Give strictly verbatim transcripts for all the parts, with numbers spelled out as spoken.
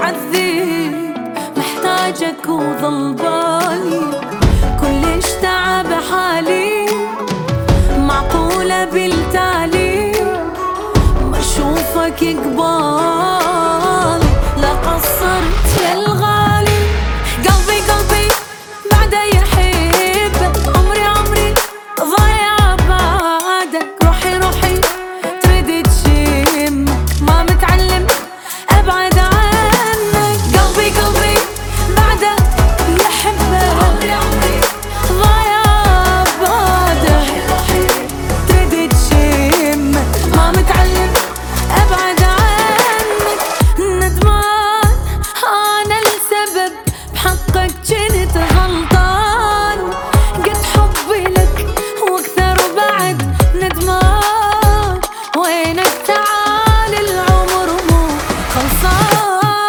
متعذب محتاجك وظل بالي كلش تعب حالي معقولة بالتالي ما اشوفك قبالي لا قصرت يا الغالي قلبي قلبي بعده يحبك عمري عمري ضايع بعدك روحي روحي تريد تشمك ما متعلم ابعد عنك قلبي قلبي بعده يحبك عمري عمري ضايع بعدك روحي تريد تشمك ما متعلم ابعد عنك ندمان انا السبب بحقك جنت غلطان قد حبي لك واكثر بعد ندمان وينك تعال العمر مو خلصان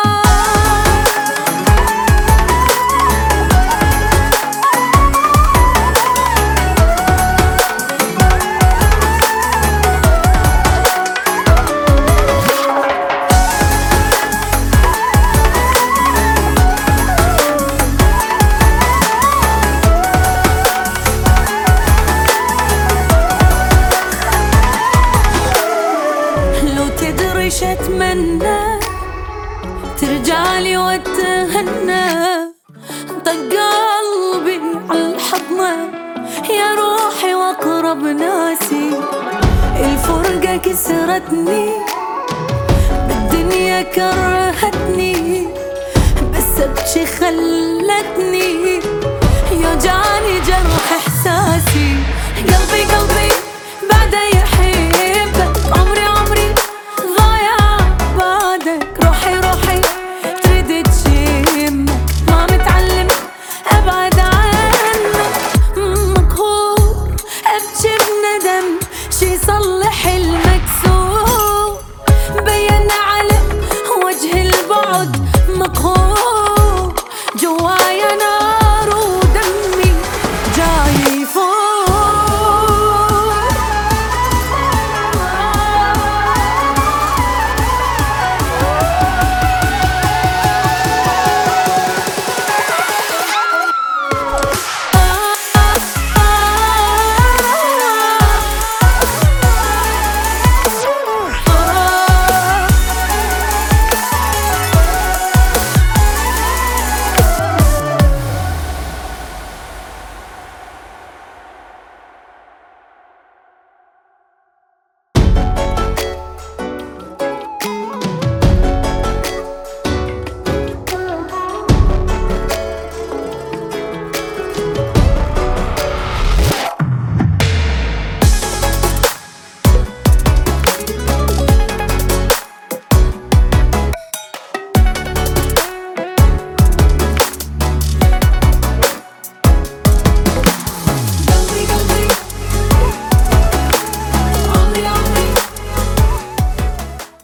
لو تدري ش اتمنى ترجعلي واتهنى طق قلبي عالحضنة يا روحي واقرب ناسي الفرقة كسرتني بالدنيا كرهتني بس ابكي خلتني يوجعني جرح احساسي قلبي